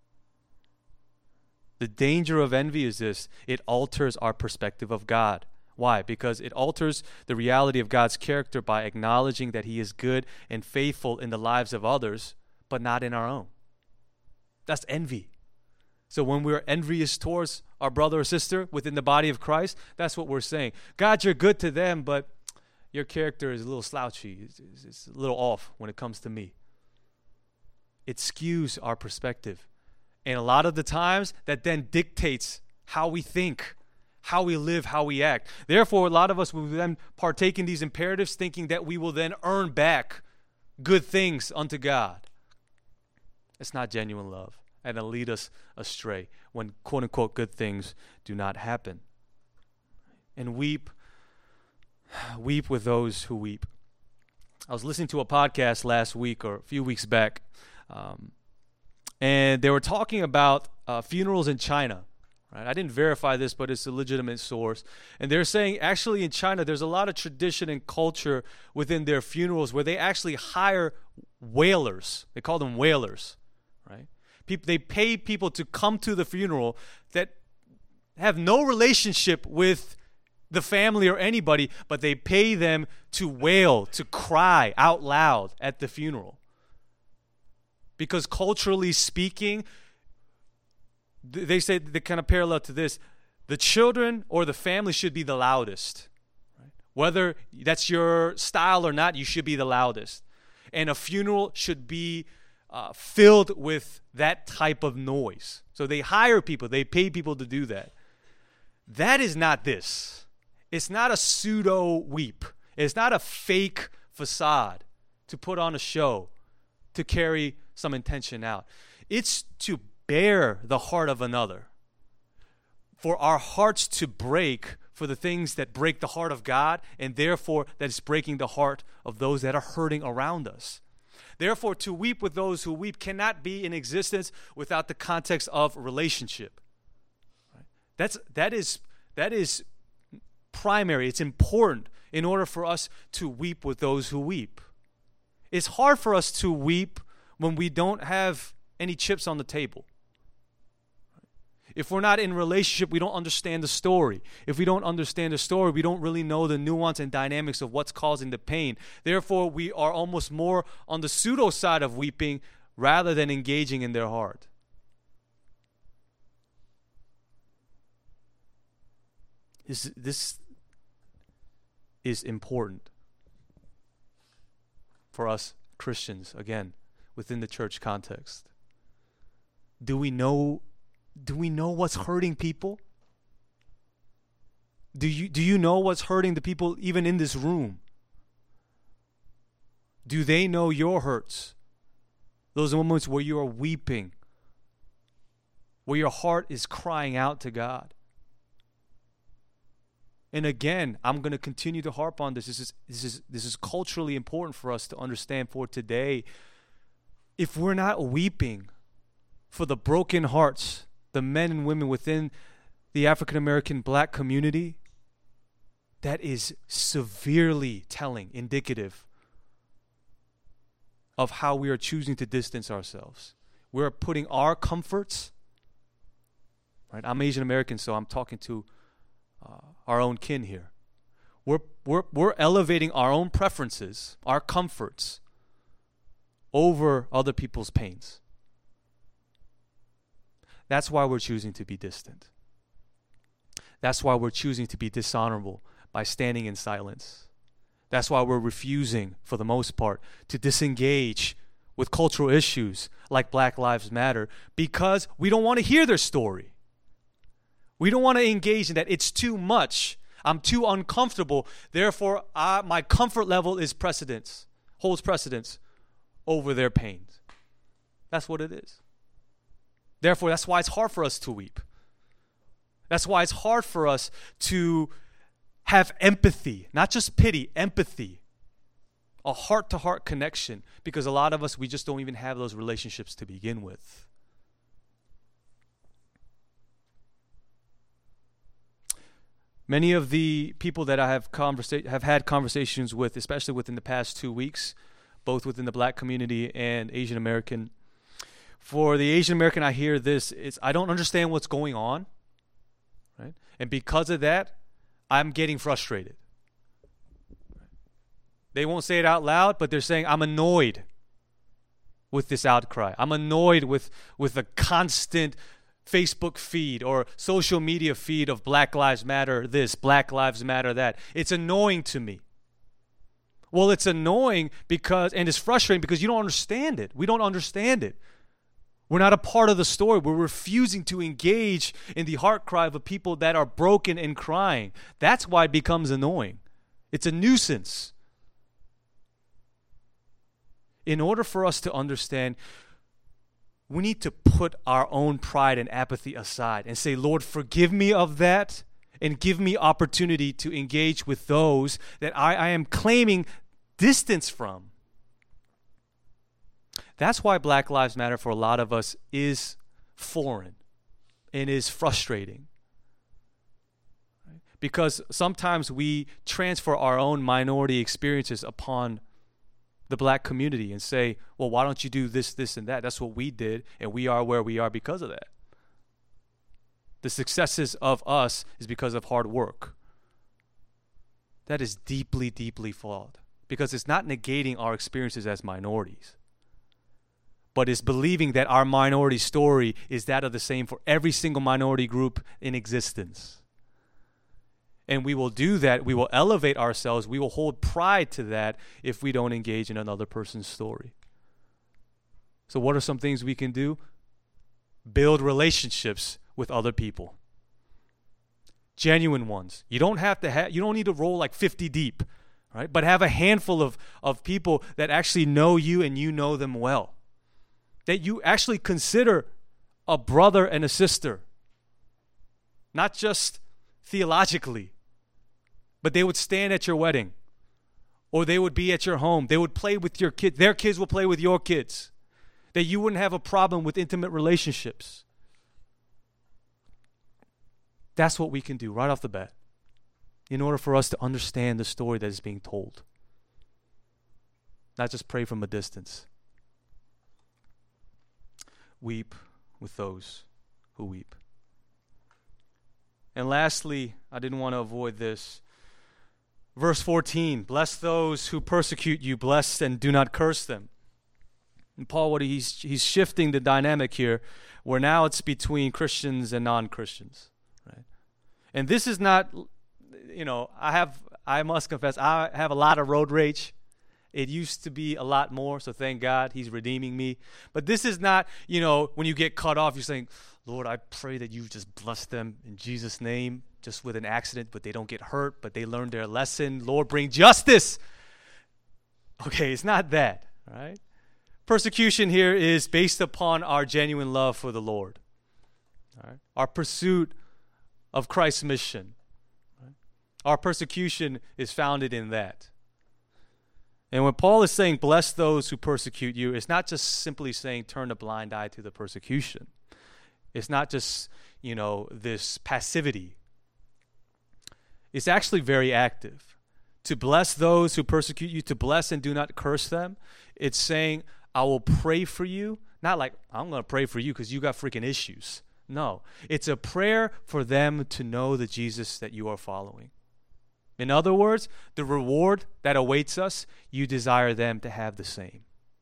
The danger of envy is this: it alters our perspective of God. Why? Because it alters the reality of God's character by acknowledging that he is good and faithful in the lives of others, but not in our own. That's envy. So when we're envious towards our brother or sister within the body of Christ, that's what we're saying. God, you're good to them, but your character is a little slouchy. It's, it's, it's a little off when it comes to me. It skews our perspective. And a lot of the times, that then dictates how we think, how we live, how we act. Therefore, a lot of us will then partake in these imperatives thinking that we will then earn back good things unto God. It's not genuine love, and it'll lead us astray when quote-unquote good things do not happen. And weep, weep with those who weep. I was listening to a podcast last week or a few weeks back, um, and they were talking about uh, funerals in China. Right? I didn't verify this, but it's a legitimate source. And they're saying actually in China, there's a lot of tradition and culture within their funerals where they actually hire wailers. They call them wailers. Right? People, they pay people to come to the funeral that have no relationship with the family or anybody, but they pay them to wail, to cry out loud at the funeral. Because culturally speaking, they say they kind of parallel to this. The children or the family should be the loudest. Right? Whether that's your style or not, you should be the loudest. And a funeral should be uh, filled with that type of noise. So they hire people. They pay people to do that. That is not this. It's not a pseudo weep. It's not a fake facade to put on a show, to carry some intention out. It's to bear the heart of another. For our hearts to break for the things that break the heart of God, and therefore that is breaking the heart of those that are hurting around us. Therefore, to weep with those who weep cannot be in existence without the context of relationship. That's that is that is primary. It's important in order for us to weep with those who weep. It's hard for us to weep when we don't have any chips on the table. If we're not in relationship, we don't understand the story. If we don't understand the story, we don't really know the nuance and dynamics of what's causing the pain. Therefore, we are almost more on the pseudo side of weeping rather than engaging in their heart. This, this is important for us Christians, again, within the church context. Do we know do we know what's hurting people? Do you do you know what's hurting the people even in this room? Do they know your hurts? Those moments where you are weeping, where your heart is crying out to God. And again, I'm going to continue to harp on this. This is this is this is culturally important for us to understand for today. If we're not weeping for the broken hearts, the men and women within the African American black community, that is severely telling, indicative of how we are choosing to distance ourselves. We're putting our comforts, right? I'm Asian American, so I'm talking to uh, our own kin here. We're, we're, we're elevating our own preferences, our comforts, over other people's pains. That's why we're choosing to be distant. That's why we're choosing to be dishonorable by standing in silence. That's why we're refusing, for the most part, to disengage with cultural issues like Black Lives Matter because we don't want to hear their story. We don't want to engage in that. It's too much. I'm too uncomfortable. Therefore, I, my comfort level is precedence, holds precedence over their pains. That's what it is. Therefore, that's why it's hard for us to weep. That's why it's hard for us to have empathy, not just pity, empathy, a heart-to-heart connection, because a lot of us, we just don't even have those relationships to begin with. Many of the people that I have conversa- have had conversations with, especially within the past two weeks, both within the black community and Asian American, for the Asian American, I hear this, it's, I don't understand what's going on, right? And because of that, I'm getting frustrated. They won't say it out loud, but they're saying, I'm annoyed with this outcry. I'm annoyed with, with the constant Facebook feed or social media feed of Black Lives Matter this, Black Lives Matter that. It's annoying to me. Well, it's annoying because, and it's frustrating because you don't understand it. We don't understand it. We're not a part of the story. We're refusing to engage in the heart cry of a people that are broken and crying. That's why it becomes annoying. It's a nuisance. In order for us to understand, we need to put our own pride and apathy aside and say, Lord, forgive me of that and give me opportunity to engage with those that I, I am claiming distance from. That's why Black Lives Matter for a lot of us is foreign and is frustrating. Because sometimes we transfer our own minority experiences upon the black community and say, well, why don't you do this, this, and that? That's what we did, and we are where we are because of that. The successes of us is because of hard work. That is deeply, deeply flawed because it's not negating our experiences as minorities, but it's believing that our minority story is that of the same for every single minority group in existence. And we will do that. We will elevate ourselves. We will hold pride to that if we don't engage in another person's story. So what are some things we can do? Build relationships with other people. Genuine ones. You don't have to have, you don't need to roll like fifty deep, right? But have a handful of, of people that actually know you and you know them well. That you actually consider a brother and a sister. Not just theologically, but they would stand at your wedding, or they would be at your home. They would play with your kids. Their kids will play with your kids. That you wouldn't have a problem with intimate relationships. That's what we can do right off the bat in order for us to understand the story that is being told. Not just pray from a distance. Weep with those who weep. And lastly, I didn't want to avoid this. Verse fourteen, bless those who persecute you, bless and do not curse them. And Paul, what he's he's shifting the dynamic here, where now it's between Christians and non-Christians, right? And this is not, you know, I have, I must confess, I have a lot of road rage. It used to be a lot more, so thank God he's redeeming me. But this is not, you know, when you get cut off, you're saying, Lord, I pray that you just bless them in Jesus' name, just with an accident, but they don't get hurt, but they learn their lesson. Lord, bring justice. Okay, it's not that, right? Persecution here is based upon our genuine love for the Lord, all right? Our pursuit of Christ's mission. Right? Our persecution is founded in that. And when Paul is saying, bless those who persecute you, it's not just simply saying turn a blind eye to the persecution. It's not just, you know, this passivity. It's actually very active. To bless those who persecute you, to bless and do not curse them, it's saying, I will pray for you. Not like, I'm going to pray for you because you got freaking issues. No, it's a prayer for them to know the Jesus that you are following. In other words, the reward that awaits us, you desire them to have the same.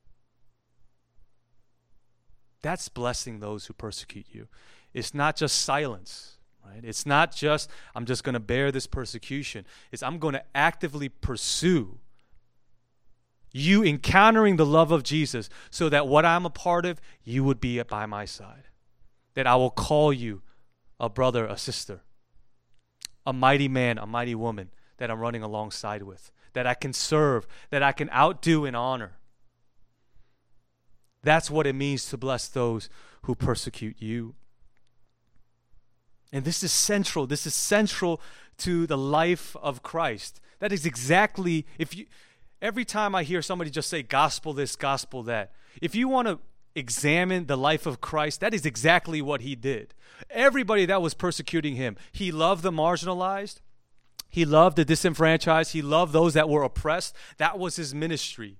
That's blessing those who persecute you. It's not just silence, right? It's not just, I'm just going to bear this persecution. It's I'm going to actively pursue you encountering the love of Jesus so that what I'm a part of, you would be by my side. That I will call you a brother, a sister, a mighty man, a mighty woman that I'm running alongside with, that I can serve, that I can outdo in honor. That's what it means to bless those who persecute you. And this is central. This is central to the life of Christ. That is exactly, if you, every time I hear somebody just say gospel this, gospel that, if you want to examine the life of Christ, that is exactly what he did. Everybody that was persecuting him, he loved the marginalized. He loved the disenfranchised. He loved those that were oppressed. That was his ministry.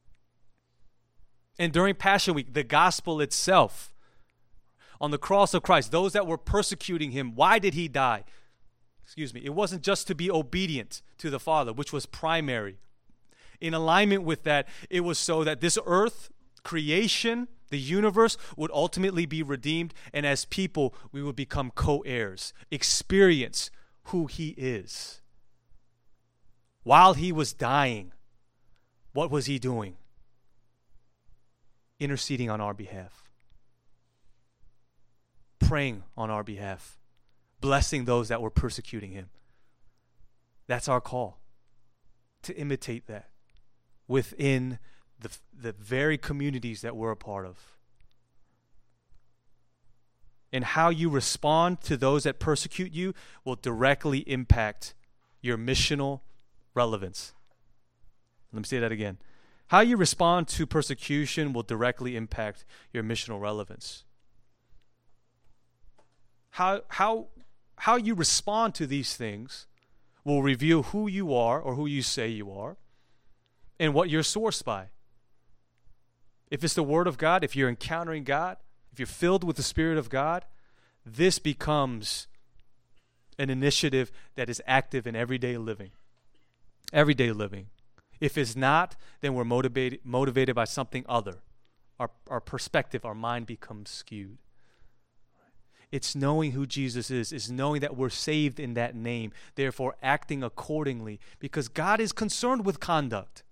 And during Passion Week, the gospel itself, on the cross of Christ, those that were persecuting him, why did he die? Excuse me. It wasn't just to be obedient to the Father, which was primary. In alignment with that, it was so that this earth, creation, the universe would ultimately be redeemed, and as people, we would become co-heirs, experience who he is. While he was dying, what was he doing? Interceding on our behalf. praying on our behalf, blessing those that were persecuting him. That's our call, to imitate that within the, the very communities that we're a part of. And how you respond to those that persecute you will directly impact your missional relevance. Let me say that again. How you respond to persecution will directly impact your missional relevance. How, how, how you respond to these things will reveal who you are or who you say you are and what you're sourced by. If it's the Word of God, if you're encountering God, if you're filled with the Spirit of God, this becomes an initiative that is active in everyday living. Everyday living. If it's not, then we're motivated motivated by something other. Our, our perspective, our mind becomes skewed. It's knowing who Jesus is. It's knowing that we're saved in that name. Therefore, acting accordingly. Because God is concerned with conduct.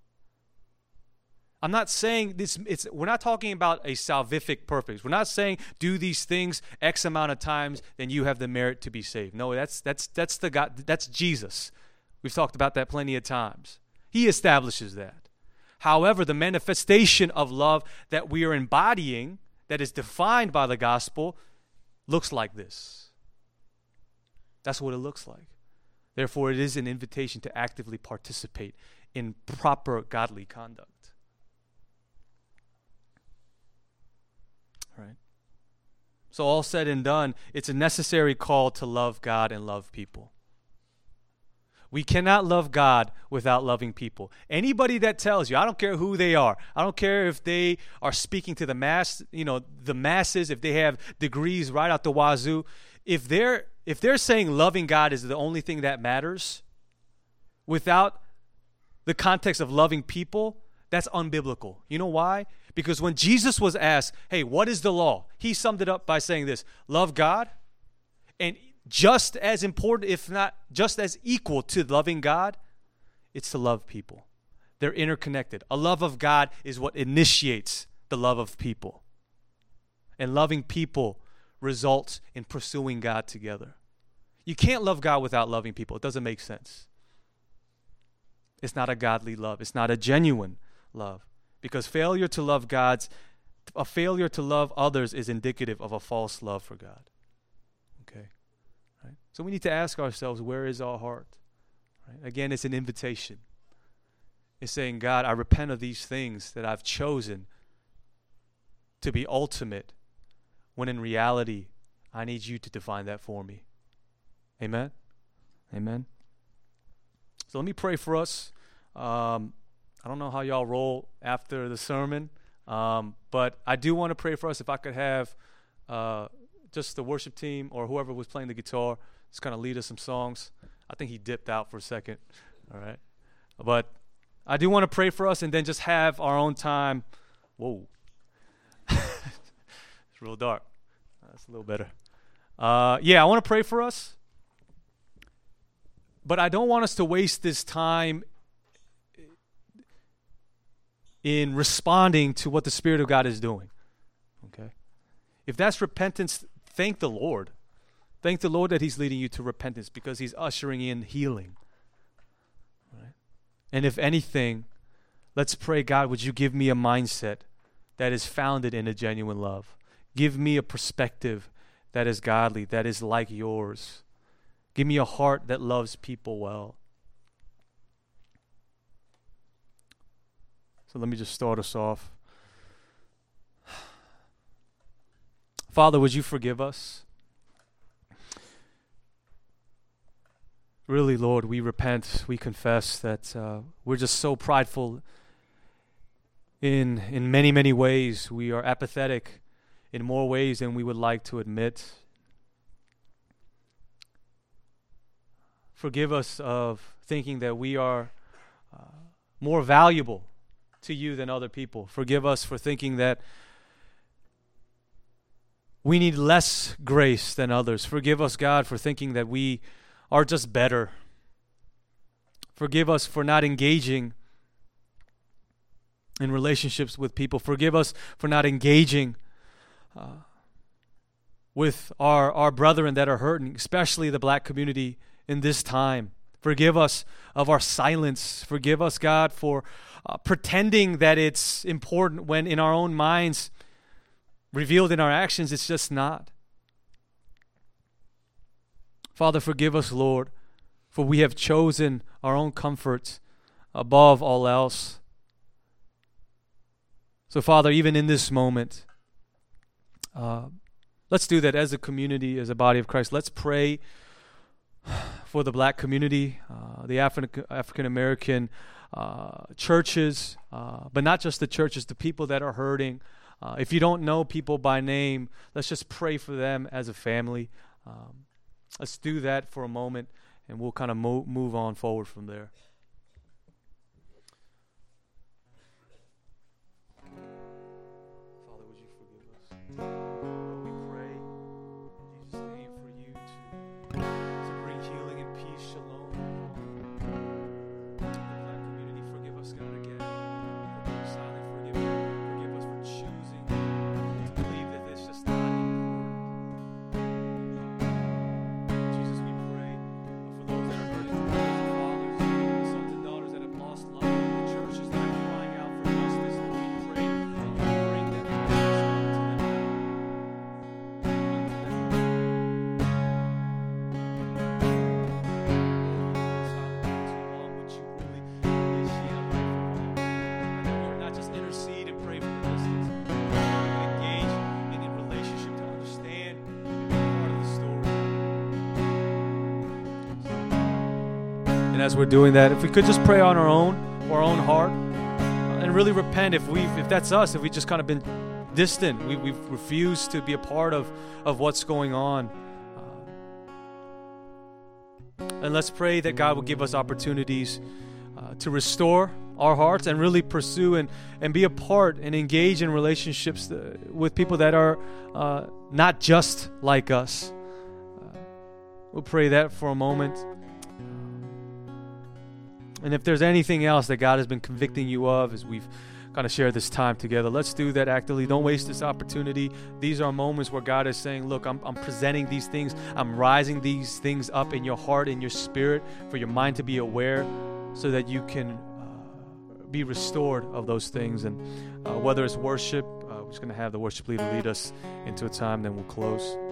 I'm not saying this, it's, we're not talking about a salvific purpose. We're not saying do these things X amount of times, then you have the merit to be saved. No, that's that's that's the God, that's Jesus. We've talked about that plenty of times. He establishes that. However, the manifestation of love that we are embodying, that is defined by the gospel, looks like this. That's what it looks like. Therefore, it is an invitation to actively participate in proper godly conduct. Right? So all said and done, it's a necessary call to love God and love people. We cannot love God without loving people. Anybody that tells you, I don't care who they are, I don't care if they are speaking to the mass, you know, the masses, if they have degrees right out the wazoo, if they're if they're saying loving God is the only thing that matters, without the context of loving people, that's unbiblical. You know why? Because when Jesus was asked, hey, what is the law? He summed it up by saying this: love God, and just as important, if not just as equal to loving God, it's to love people. They're interconnected. A love of God is what initiates the love of people. And loving people results in pursuing God together. You can't love God without loving people. It doesn't make sense. It's not a godly love. It's not a genuine love. Because failure to love God's, a failure to love others is indicative of a false love for God. Okay? Right? So we need to ask ourselves, where is our heart? Right? Again, it's an invitation. It's saying, God, I repent of these things that I've chosen to be ultimate, when in reality, I need you to define that for me. Amen? Amen? So let me pray for us. Um, I don't know how y'all roll after the sermon, um, but I do want to pray for us. If I could have uh, just the worship team or whoever was playing the guitar just kind of lead us some songs. I think he dipped out for a second. All right. But I do want to pray for us and then just have our own time. Whoa. It's real dark. That's a little better. Uh, yeah, I want to pray for us. But I don't want us to waste this time in responding to what the Spirit of God is doing. Okay? If that's repentance, thank the Lord. Thank the Lord that He's leading you to repentance, because He's ushering in healing. Right? And if anything, let's pray, God, would you give me a mindset that is founded in a genuine love? Give me a perspective that is godly, that is like yours. Give me a heart that loves people well. So let me just start us off. Father, would you forgive us? Really, Lord, we repent, we confess that uh, we're just so prideful in in many, many ways. We are apathetic in more ways than we would like to admit. Forgive us of thinking that we are uh, more valuable to you than other people. Forgive us for thinking that we need less grace than others. Forgive us, God, for thinking that we are just better. Forgive us for not engaging in relationships with people. Forgive us for not engaging uh, with our, our brethren that are hurting, especially the black community in this time. Forgive us of our silence. Forgive us, God, for uh, pretending that it's important when in our own minds, revealed in our actions, it's just not. Father, forgive us, Lord, for we have chosen our own comforts above all else. So, Father, even in this moment, uh, let's do that as a community, as a body of Christ. Let's pray for the black community, uh, the Afri- African-American uh, churches, uh, but not just the churches, the people that are hurting. Uh, if you don't know people by name, let's just pray for them as a family. Um, let's do that for a moment, and we'll kind of mo- move on forward from there. Father, would you forgive us? Lord, we pray in Jesus' name for you to, to bring healing and peace, shalom. The black community, forgive us, God, again. For being silent, forgive us. Forgive us for choosing to believe that it's just not important. Jesus, we pray for those that are hurting, for those fathers, sons and daughters that have lost life, the churches that are crying out for justice. Lord, we pray that you bring that justice to them. Not just intercede and pray for resistance, but engage in a relationship to understand and be part of the story. And as we're doing that, if we could just pray on our own, or our own heart, uh, and really repent if we, if that's us, if we just kind of been distant, we, we've refused to be a part of, of what's going on. Uh, and let's pray that God will give us opportunities uh, to restore our hearts and really pursue and, and be a part and engage in relationships uh, with people that are uh, not just like us. Uh, we'll pray that for a moment. And if there's anything else that God has been convicting you of as we've kind of shared this time together, let's do that actively. Don't waste this opportunity. These are moments where God is saying, look, I'm, I'm presenting these things. I'm rising these things up in your heart, in your spirit, for your mind to be aware so that you can be restored of those things. And uh, whether it's worship, uh, we're just going to have the worship leader lead us into a time, then we'll close.